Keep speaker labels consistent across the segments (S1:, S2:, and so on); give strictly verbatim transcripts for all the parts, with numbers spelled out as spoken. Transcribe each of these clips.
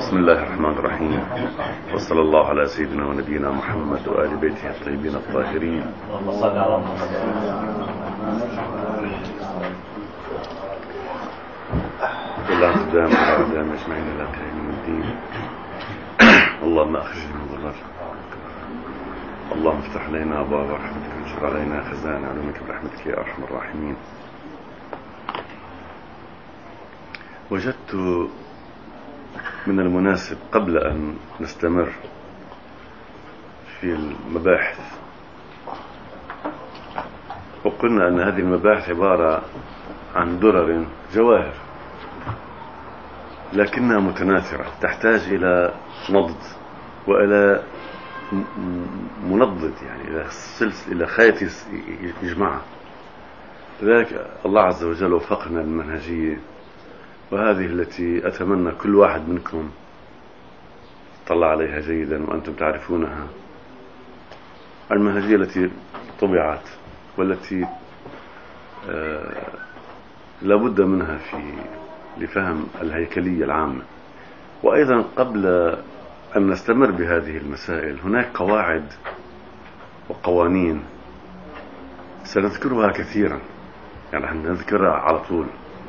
S1: بسم الله الرحمن الرحيم، وصلى الله على سيدنا ونبينا محمد وآل بيته الطيبين الطاهرين. الله قدام على قدام اجمعين الى قيام الدين. اللهم اخرجنا من الضلال، اللهم افتح علينا ابواب رحمتك وانشر علينا خزائن علومك برحمتك يا ارحم الراحمين. وجدت من المناسب قبل أن نستمر في المباحث، وقلنا أن هذه المباحث عبارة عن درر جواهر لكنها متناثرة، تحتاج إلى نضد وإلى منضد، يعني إلى سلسلة، إلى خيط يجمعها. لذلك الله عز وجل وفقنا المنهجية، وهذه التي أتمنى كل واحد منكم طلع عليها جيدا وأنتم تعرفونها، المنهجية التي طبعت والتي آه لابد منها في لفهم الهيكلية العامة. وأيضا قبل أن نستمر بهذه المسائل هناك قواعد وقوانين سنذكرها كثيرا، يعني نذكرها على طول،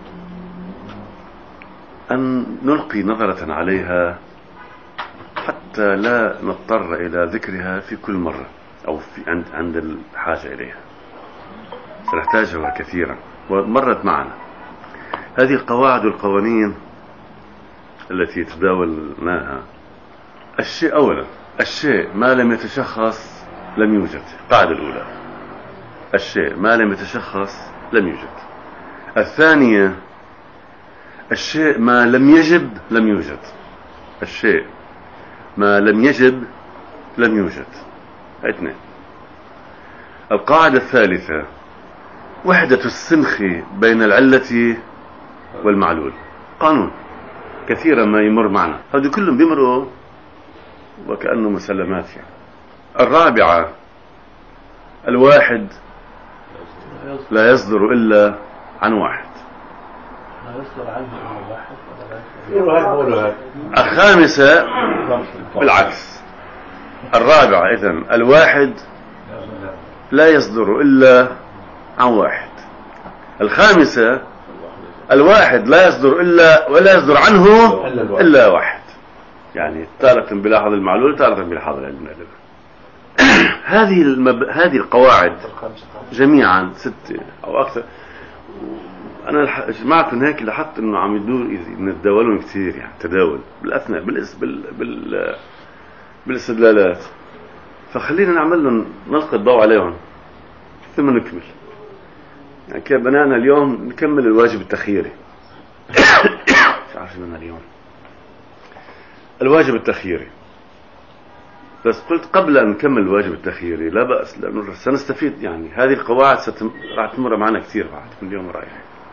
S1: أن نلقي نظرة عليها حتى لا نضطر إلى ذكرها في كل مرة أو في عند عند الحاجة إليها، سنحتاجها كثيرا ومرت معنا. هذه القواعد والقوانين التي تداولناها، الشيء أولا، الشيء ما لم يتشخص لم يوجد. القاعدة الأولى، الشيء ما لم يتشخص لم يوجد. الثانية، الشيء ما لم يجب لم يوجد. الشيء ما لم يجب لم يوجد. اثنين. القاعدة الثالثة، وحدة السنخ بين العلة والمعلول. قانون كثيرا ما يمر معنا، هذه كلهم بيمروا وكأنه مسلمات يعني. الرابعة، الواحد لا يصدر إلا عن واحد. الخامسة بالعكس، الرابعة إذن الواحد لا يصدر إلا عن واحد. الخامسة، الواحد لا يصدر إلا ولا يصدر عنه إلا واحد، يعني تارة بلاحظ المعلول تارة بلاحظ العلم. هذه المب... هذه القواعد جميعا ستة أو أكثر. أنا جمعت هيك لاحظت إنه عم يدور يتداولون كثير، يعني تداول بالأثناء بالإس... بال... بال... بالاستدلالات، فخلينا نعمل لهم نلقي الضوء عليهم ثم نكمل. يعني كيف بنانا اليوم نكمل الواجب التخييري. مش عارف لنا اليوم الواجب التخييري، بس قلت قبل أن نكمل الواجب التخييري لا بأس، لأنه سنستفيد. يعني هذه القواعد ستم... راح تمر معنا كثير بعد من اليوم رايح،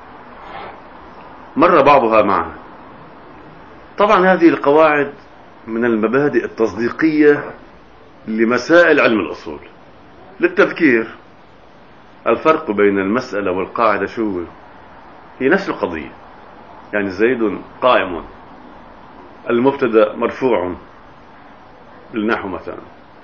S1: مر بعضها معنا. طبعا هذه القواعد من المبادئ التصديقية لمسائل علم الأصول. للتذكير، الفرق بين المسألة والقاعدة شو؟ هي نفس القضية. يعني زيد قائم، المبتدأ مرفوع بالنحو مثلا،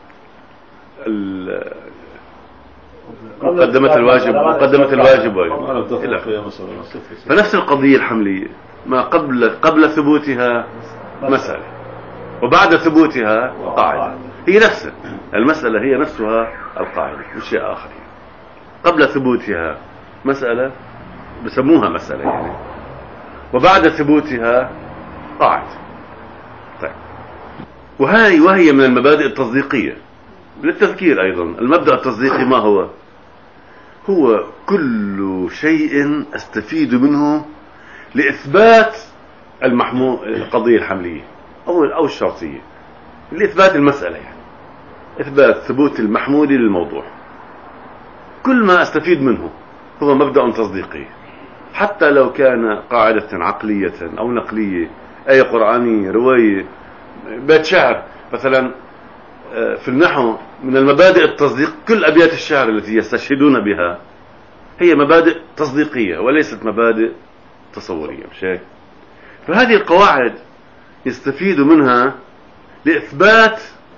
S1: مقدمة الواجب مقدمة الواجب واجب. فنفس القضية الحملية، ما قبل قبل ثبوتها مسألة وبعد ثبوتها قاعدة، هي نفسها المسألة، هي نفسها القاعدة، مش شيء آخر. قبل ثبوتها مسألة بسموها مسألة يعني، وبعد ثبوتها قاعدة. طيب، وهي وهي من المبادئ التصديقية. للتذكير أيضا، المبدأ التصديقي ما هو؟ هو كل شيء أستفيد منه لإثبات المحمول القضية الحملية أو أو الشرطية، لإثبات المسألة، يعني إثبات ثبوت المحمول للموضوع. كل ما أستفيد منه هو مبدأ تصديقي، حتى لو كان قاعدة عقلية أو نقلية، آية قرآنية، رواية، بيت شعر مثلا. في النحو من المبادئ التصديق، كل أبيات الشعر التي يستشهدون بها هي مبادئ تصديقية وليست مبادئ تصورية، مش هيك؟ فهذه القواعد يستفيد منها لإثبات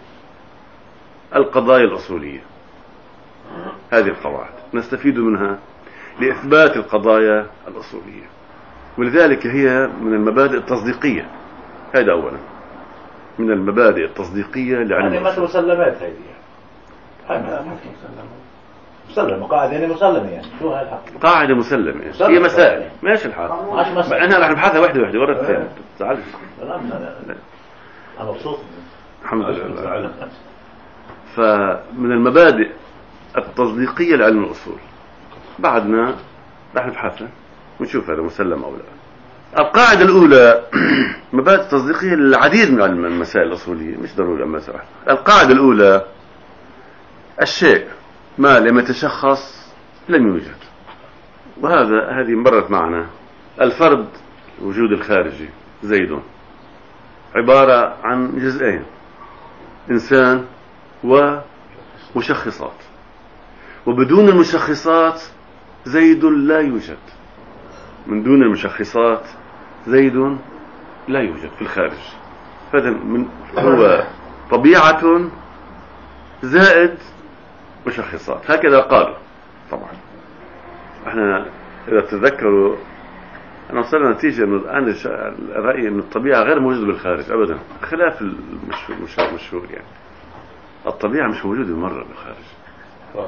S1: القضايا الأصولية. هذه القواعد نستفيد منها لإثبات القضايا الأصولية، ولذلك هي من المبادئ التصديقية. هذا أولا من المبادئ التصديقية لعلم
S2: يعني ما مسلمات هذه يعني مسلمة قاعدة يعني مسلمة يعني شو هاي الحق؟
S1: قاعدة مسلمة هي مسائل ماشي الحال. أنا راح نبحثها واحدة واحدة ورا الثانية. تزعلش؟
S2: لا لا أنا مبسوط
S1: الحمد لله. فمن المبادئ التصديقية لعلم الأصول بعدنا راح نبحثها ونشوف هذا مسلم أو لا. القاعدة الأولى مبادئ تصديقية للعديد من المسائل الأصولية مش ضروري مسألة. القاعدة الأولى الشيء ما لم يتشخص لم يوجد، وهذا هذه مرت معنا. الفرد وجود الخارجي زيد عبارة عن جزئين، إنسان ومشخصات، وبدون المشخصات زيد لا يوجد. من دون المشخصات زيد لا يوجد في الخارج. هذا من هو طبيعة زائد مشخصات، هكذا قالوا. طبعا احنا اذا تذكروا انا وصلنا نتيجة انه الان الرأي ان الطبيعة غير موجودة بالخارج ابدا، خلاف المشهور يعني. الطبيعة مش موجودة مرة بالخارج.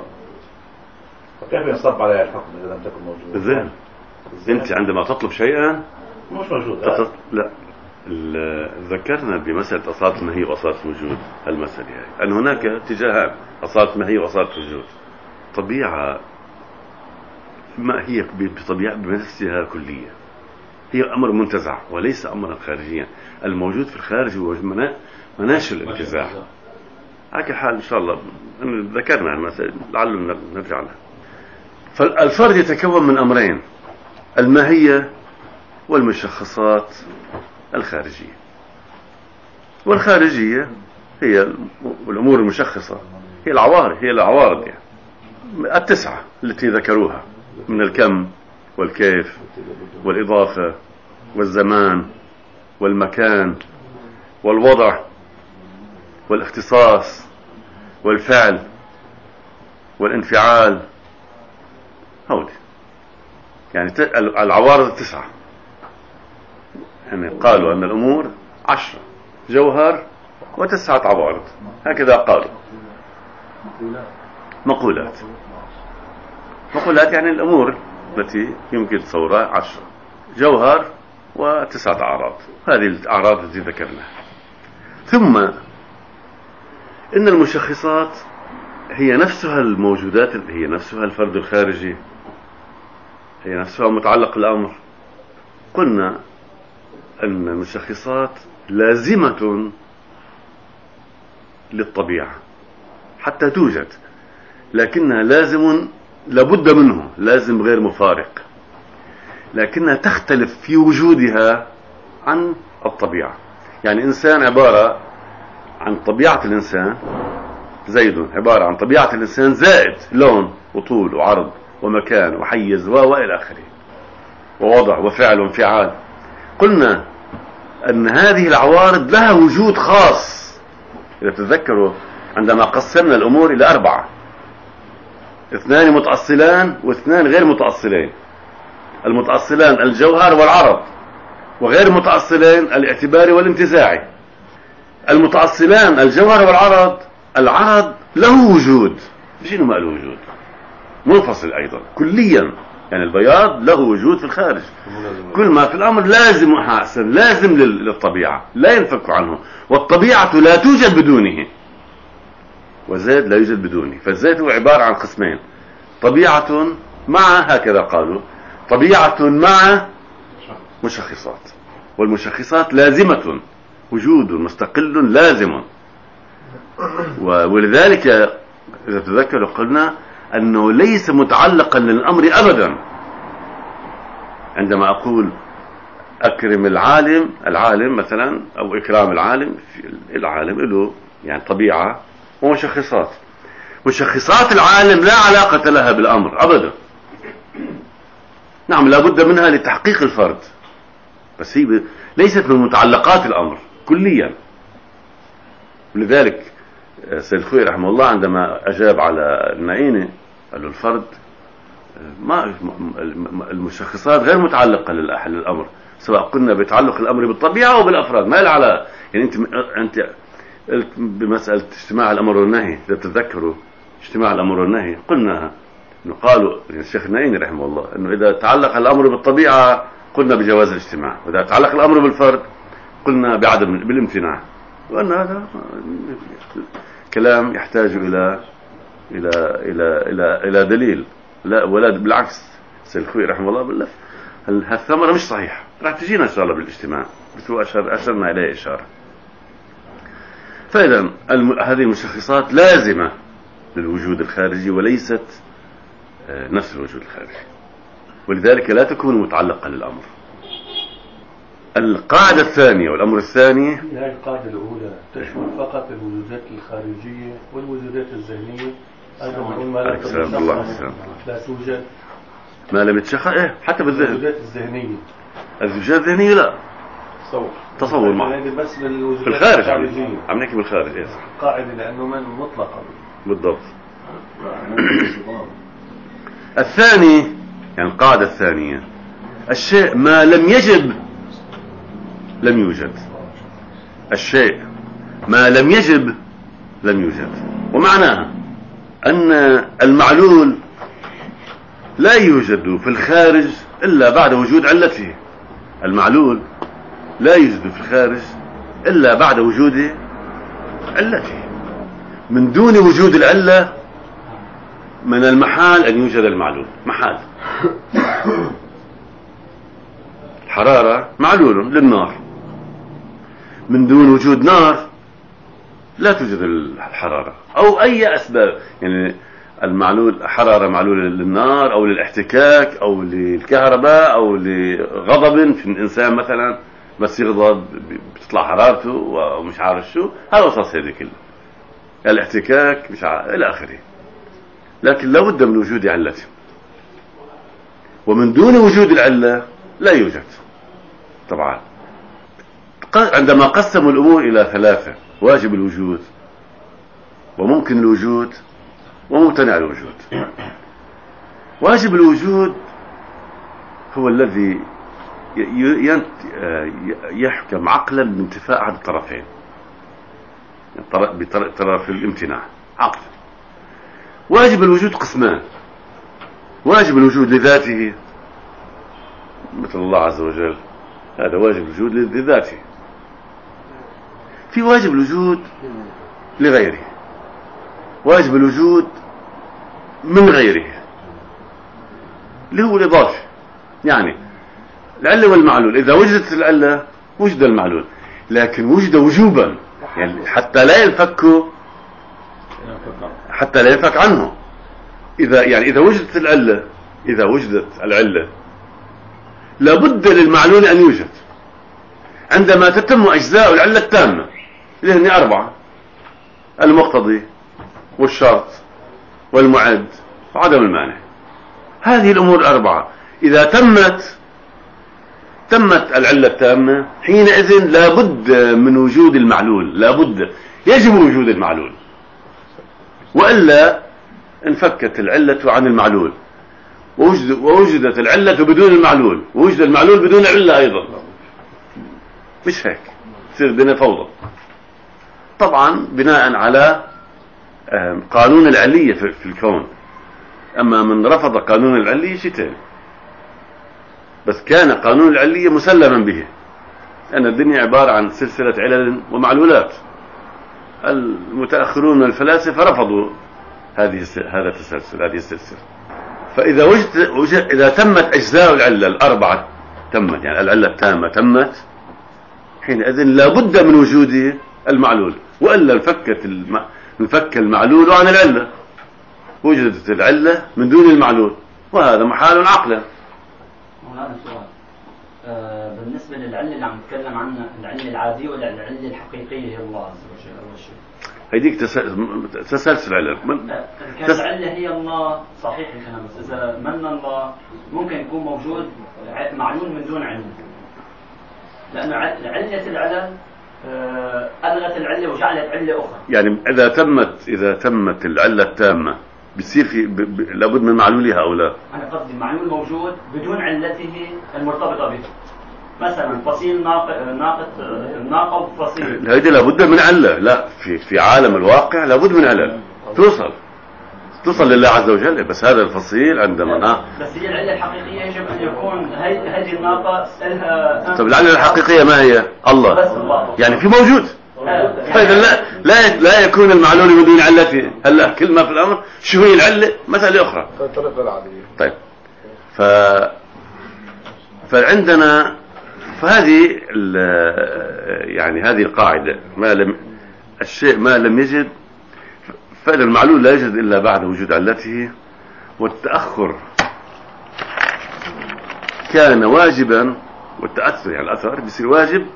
S2: فكيف ينصب عليها الحكم اذا لم تكن موجودة؟
S1: زين انت عندما تطلب شيئا
S2: مش موجود.
S1: تطلب... لا ذكرنا بمسألة أصالة المهي وأصالة الوجود. المسألة يعني أن هناك اتجاهان، أصالة المهي وأصالة الوجود. طبيعة ما هي بطبيعة بنفسها كلية، هي أمر منتزع وليس أمرا خارجيا. الموجود في الخارج هو مناش الانتزاع. هكذا الحال إن شاء الله ذكرنا المسألة لعلنا نرجع لها. فالفرد يتكون من أمرين، الماهية والمشخصات الخارجية. والخارجية هي الأمور المشخصة، هي العوارض هي العوارض يعني التسعة التي ذكروها من الكم والكيف والإضافة والزمان والمكان والوضع والاختصاص والفعل والانفعال. هودي يعني العوارض التسعة. يعني قالوا أن الأمور عشرة، جوهر وتسعة عوارض، هكذا قالوا. مقولات مقولات يعني الأمور التي يمكن تصورها عشرة، جوهر وتسعة أعراض. هذه الأعراض التي ذكرناها. ثم إن المشخصات هي نفسها الموجودات، هي نفسها الفرد الخارجي، هي نفسها متعلق الأمر. قلنا أن المشخصات لازمة للطبيعة حتى توجد، لكنها لازم لابد منه، لازم غير مفارق، لكنها تختلف في وجودها عن الطبيعة. يعني إنسان عبارة عن طبيعة الإنسان، زيد عبارة عن طبيعة الإنسان زائد لون وطول وعرض ومكان وحيز وإلى آخره، ووضع وفعل وانفعال. قلنا أن هذه العوارض لها وجود خاص. إذا تتذكروا عندما قسمنا الأمور إلى أربعة، اثنان متأصلان واثنان غير متأصلين. المتأصلان الجوهر والعرض، وغير متأصلين الاعتباري والانتزاعي. المتأصلان الجوهر والعرض، العرض له وجود، شنو ما له وجود؟ منفصل أيضا كليا، يعني البياض له وجود في الخارج. كل ما في الأمر لازم حاسن، لازم للطبيعة، لا ينفك عنه، والطبيعة لا توجد بدونه، وزيد لا يوجد بدونه. فالزيت هو عبارة عن قسمين، طبيعة مع، هكذا قالوا، طبيعة مع مشخصات، والمشخصات لازمة، وجود مستقل لازم. ولذلك إذا تذكروا قلنا أنه ليس متعلقا للأمر أبدا. عندما أقول أكرم العالم، العالم مثلا، أو إكرام العالم، العالم له يعني طبيعة ومشخصات. مشخصات العالم لا علاقة لها بالأمر أبدا. نعم لا بد منها لتحقيق الفرد، بس هي ليست من متعلقات الأمر. كليا. ولذلك سيد الخوئي رحمه الله عندما أجاب على النعينة قال له الفرد ما المشخصات غير متعلقة للأمر، سواء قلنا بتعلق الأمر بالطبيعة أو بالأفراد، ما على يعني أنت أنت بمسألة اجتماع الأمر والنهي، إذا تتذكروا اجتماع الأمر والنهي قلنا إنه قالوا يعني الشيخ النعيني رحمه الله إنه إذا تعلق الأمر بالطبيعة قلنا بجواز الاجتماع، وإذا تعلق الأمر بالفرد قلنا بعدم بالامتناع، وأن هذا كلام يحتاج إلى إلى إلى إلى إلى دليل، لا ولا بالعكس. سيد الخوئي رحمه الله بالله هالثمرة مش صحيحة، راح تجينا إن شاء الله بالاجتماع، بس هو أشر أشرنا إليه إشارة. فإذا هذه المشخصات لازمة للوجود الخارجي وليست نفس الوجود الخارجي، ولذلك لا تكون متعلقة للأمر. القاعدة الثانية والأمر الثاني،
S3: هذه القاعدة الأولى تشمل فقط الوجودات الخارجية والوجودات الذهنية، أيضا ما لا لا توجد
S1: ما لم يتشخص إيه حتى بالذهن.
S3: الوجودات الذهنية
S1: الوجودات الذهنية لا
S3: تصور
S1: تصور معه
S3: بس
S1: في الخارج، عم نحكي بالخارج. إيه
S3: قاعدة لأنه من مطلقة
S1: بالضبط. الثاني يعني القاعدة الثانية الشيء ما لم يجب لم يوجد، الشيء ما لم يجب لم يوجد، ومعناها أن المعلول لا يوجد في الخارج إلا بعد وجود علته. المعلول لا يوجد في الخارج إلا بعد وجود علته. من دون وجود العلة من المحال أن يوجد المعلول، محال. الحرارة معلول للنار، من دون وجود نار لا توجد الحرارة أو أي أسباب، يعني المعلول حرارة معلولة للنار أو للاحتكاك أو للكهرباء أو لغضب في الإنسان مثلا، بس يغضب بتطلع حرارته ومش عارف شو، هذا وصف هذه كله الاحتكاك مش عارف إلى آخره. لكن لا بد من وجود علته، ومن دون وجود العلة لا يوجد. طبعا عندما قسموا الأمور إلى ثلاثة: واجب الوجود وممكن الوجود وممتنع الوجود. واجب الوجود هو الذي يحكم عقلا بانتفاء أحد الطرفين، بطرف الامتناع عقلا. واجب الوجود قسمان: واجب الوجود لذاته مثل الله عز وجل، هذا واجب الوجود لذاته. في واجب الوجود لغيره، واجب الوجود من غيره اللي هو الإضافة. يعني العلة والمعلول، إذا وجدت العلة وجد المعلول، لكن وجد وجوبا، يعني حتى لا ينفك حتى لا ينفك عنه. إذا يعني إذا وجدت العلة إذا وجدت العلة لابد للمعلول أن يوجد. عندما تتم أجزاء العلة التامة اللي هن أربعة: المقتضي والشرط والمعد وعدم المانع. هذه الأمور الأربعة إذا تمت تمت العلة التامة، حينئذ لابد من وجود المعلول، لابد يجب وجود المعلول، وإلا انفكت العلة عن المعلول، ووجد ووجدت العلة بدون المعلول، ووجد المعلول بدون علة أيضا. مش هيك تصير الدنيا فوضى. طبعا بناء على قانون العلية في الكون. أما من رفض قانون العلية شيء تاني، بس كان قانون العلية مسلما به، أن الدنيا عبارة عن سلسلة علل ومعلولات. المتأخرون من الفلاسفة رفضوا هذه هذا التسلسل، هذه السلسلة. فإذا وجد, وجد إذا تمت أجزاء العلة الأربعة تمت، يعني العلة التامة تمت، حينئذ لابد من وجود المعلول، وإلا انفكت الم... انفك المعلول عن العلة، وجدت العلة من دون المعلول، وهذا محال عقلا.
S4: هذا سؤال آه بالنسبة للعلة اللي عم نتكلم عنها، العلة العادية ولا العلة الحقيقية هي الله عز وجل؟ أول شيء
S1: هيديك تسلسل علل.
S4: كان العلة هي الله صحيح الكلام، بس إذا من الله ممكن يكون موجود معلول من دون علة، لأنه علة العلل آه، ألغت العلة وجعلت علة أخرى.
S1: يعني إذا تمت إذا تمت العلة التامة بتصير في ب... ب... لابد من معلولها أو لا؟
S4: أنا قصدي المعلول موجود بدون علته المرتبطة به. مثلا فصيل ناقة ناقة ناقة وفصيل.
S1: هذه لابد من علة. لا، في في عالم الواقع لابد من علة توصل توصل لله عز وجل. بس هذا الفصيل عندما آه.
S4: بس هي العلة الحقيقية يجب أن يكون هذه الناقة لها.
S1: طب العلة الحقيقية ما هي؟ الله.
S4: بس الله.
S1: يعني في موجود. طيب لا لا لا يكون المعلول بدون علته. هلا كل ما في الأمر شو هي العلة؟ مسألة أخرى. طيب ف فعندنا فهذه يعني هذه القاعدة، ما لم الشيء ما لم يجد، فإن المعلول لا يوجد إلا بعد وجود علته، والتأخر كان واجبا، والتأثر يعني الأثر بيصير واجب،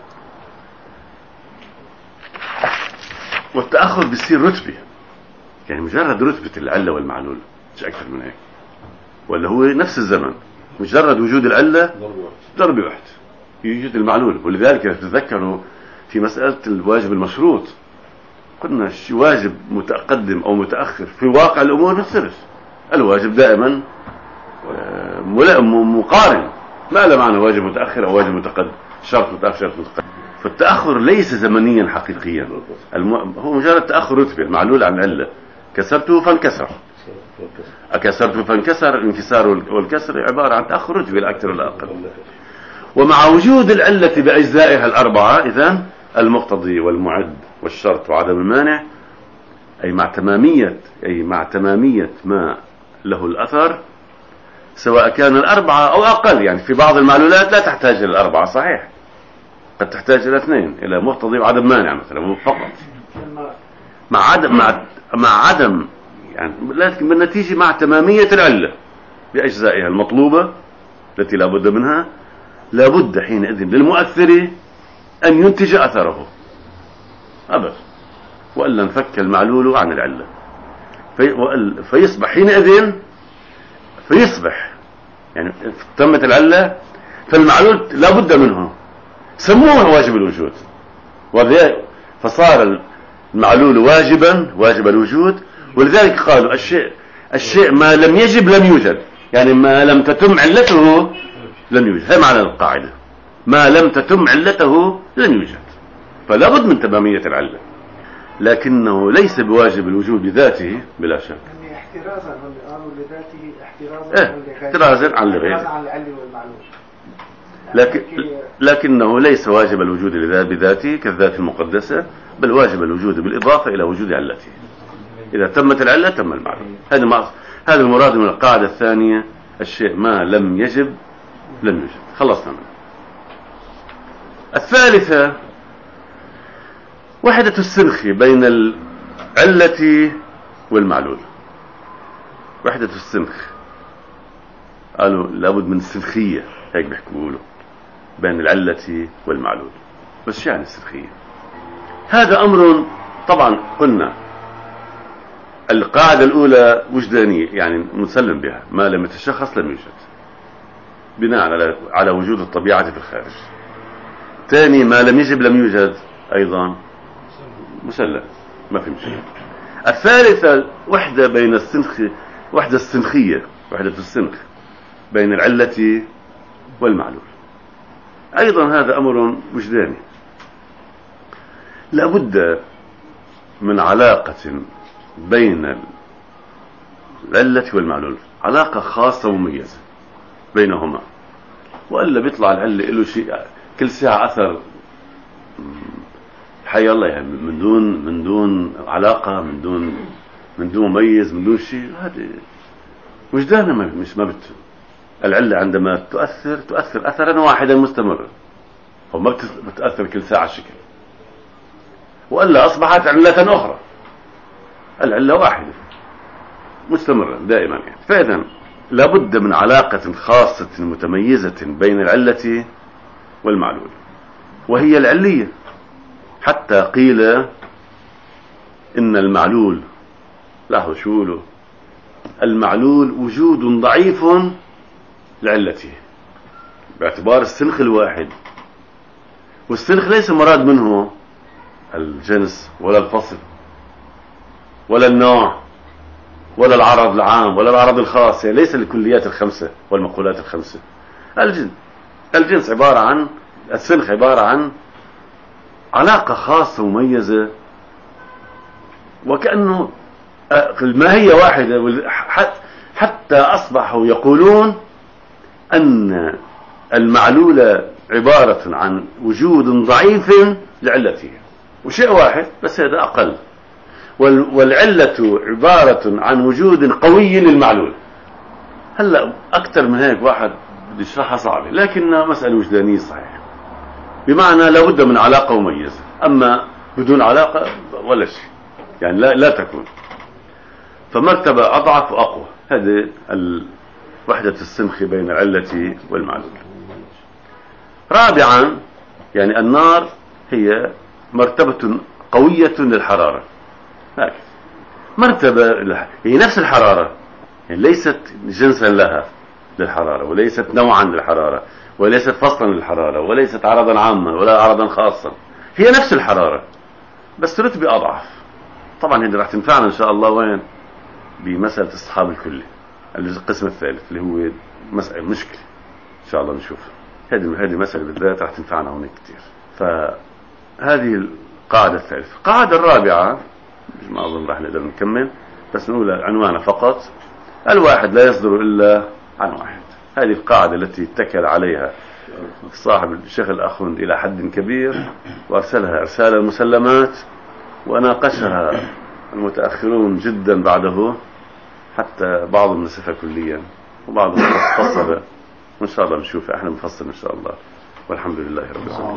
S1: والتأخر بيصير رتبة، يعني مجرد رتبة العلة والمعلول مش أكثر من هيك. ولا هو نفس الزمن، مجرد وجود العلة ضربة واحدة يوجد المعلول. ولذلك تتذكروا في مسألة الواجب المشروط قلنا واجب متقدم أو متأخر في واقع الأمور نختلف. الواجب دائما مقارن، ما له معنى واجب متأخر أو واجب متقدم، شرط متأخر شرط متقدم. فالتأخر ليس زمنيا حقيقيا، هو مجرد تأخر رتبة المعلول عن العلة. كسرته فانكسر، أكسرته فانكسر. الانكسار والكسر عبارة عن تأخر رتبة الأكثر والأقل. ومع وجود العلة بأجزائها الأربعة إذن المقتضي والمعد والشرط وعدم المانع، أي مع تمامية أي مع تمامية ما له الأثر، سواء كان الأربعة أو أقل. يعني في بعض المعلولات لا تحتاج إلى الأربعة، صحيح، قد تحتاج إلى اثنين، إلى مقتضي وعدم مانع مثلا فقط، مع عدم مع مع عدم يعني، لكن بالنتيجة مع تمامية العلة بأجزائها المطلوبة التي لا بد منها، لا بد حينئذ للمؤثر أن ينتج أثره أبدا، وإلا انفك المعلول عن العلة. في فيصبح حينئذ فيصبح يعني تمت العلة، فالمعلول لا بد منه، سموه واجب الوجود، فصار المعلول واجبا واجب الوجود. ولذلك قالوا الشيء الشيء ما لم يجب لم يوجد، يعني ما لم تتم علته لم يوجد. هذا معنى القاعدة، ما لم تتم علته لم يوجد، فلا بد من تمامية العلة، لكنه ليس بواجب الوجود بذاته بلا شك.
S5: يعني احترازا قالوا لذاته، احترازا
S1: إيه؟ احترازا عن الغير،
S5: عن العلة والمعلول.
S1: لكن لكنه ليس واجب الوجود بذاته كالذات المقدسة، بل واجب الوجود بالإضافة إلى وجود علته. إذا تمت العلة تم المعلول. هذا ما هذا المراد من القاعدة الثانية، الشيء ما لم يجب لم يوجد. خلصنا منه. الثالثة وحدة السنخ بين العلة والمعلول. وحدة السنخ قالوا لابد من السنخية، هيك بيحكوا له، بين العلة والمعلول. بس يعني السنخية هذا أمر طبعا قلنا القاعدة الأولى وجدانية، يعني مسلم بها، ما لم يتشخص لم يوجد، بناء على على وجود الطبيعة في الخارج. ثاني ما لم يجب لم يوجد، أيضا مسلم، ما في مشكلة. الثالثة وحدة بين السنخ، وحدة السنخية، وحدة السنخ بين العلة والمعلول، أيضا هذا أمر وجداني. لابد من علاقة بين العلة والمعلول، علاقة خاصة ومميزة بينهما، وإلا بيطلع العلة له شيء كل ساعة أثر حي الله، يعني من دون من دون علاقة، من دون من دون مميز، من دون شيء. هذا وجداننا مش ما بت العلة عندما تؤثر تؤثر أثرا واحدا مستمرا، أو ما بتأثر كل ساعة شكل، وإلا أصبحت علة أخرى. العلة واحدة مستمرة دائما يعني. فإذا لابد من علاقة خاصة متميزة بين العلة والمعلول، وهي العلية. حتى قيل إن المعلول، لا شو له، المعلول وجود ضعيف لعلته باعتبار السنخ الواحد. والسنخ ليس مراد منه الجنس ولا الفصل ولا النوع ولا العرض العام ولا العرض الخاص، يعني ليس الكليات الخمسة والمقولات الخمسة. الجنس الجنس عبارة عن السنخ، عبارة عن علاقة خاصة مميزة، وكأنه الماهية واحدة، حتى أصبحوا يقولون أن المعلولة عبارة عن وجود ضعيف لعلته، وشيء واحد بس هذا أقل، والعلة عبارة عن وجود قوي للمعلول. هلأ أكثر من هيك واحد بده يشرحها صعبة، لكنها مسألة وجدانية صحيح، بمعنى لابد من علاقة مميزة، أما بدون علاقة ولا شيء، يعني لا, لا تكون. فمرتبة أضعف وأقوى، هذه وحدة السمخ بين العلة والمعلول. رابعا يعني النار هي مرتبة قوية للحرارة، هكذا مرتبة هي نفس الحرارة، يعني ليست جنسا لها للحرارة، وليست نوعا للحرارة، وليست فصلا للحرارة، وليست عرضا عاما ولا عرضا خاصا، هي نفس الحرارة بس رتبة أضعف. طبعا هذه راح تنفعنا إن شاء الله وين بمسألة اصطحاب الكلي، القسم الثالث اللي هو مسألة مشكلة إن شاء الله نشوف. هذه هذه مسألة بالذات راح تنفعنا هناك كثير. فهذه القاعدة الثالثة. القاعدة الرابعة مش ما أظن راح نقدر نكمل، بس نقول عنوانها فقط: الواحد لا يصدر إلا عن واحد. هذه القاعدة التي اتكل عليها صاحب الشيخ الأخوند إلى حد كبير، وأرسلها إرسال المسلمات، وناقشها المتأخرون جدا بعده، حتى بعضهم نسفها كليا وبعضهم فصل، وإن شاء الله نشوفها احنا نفصل إن شاء الله، والحمد لله رب العالمين.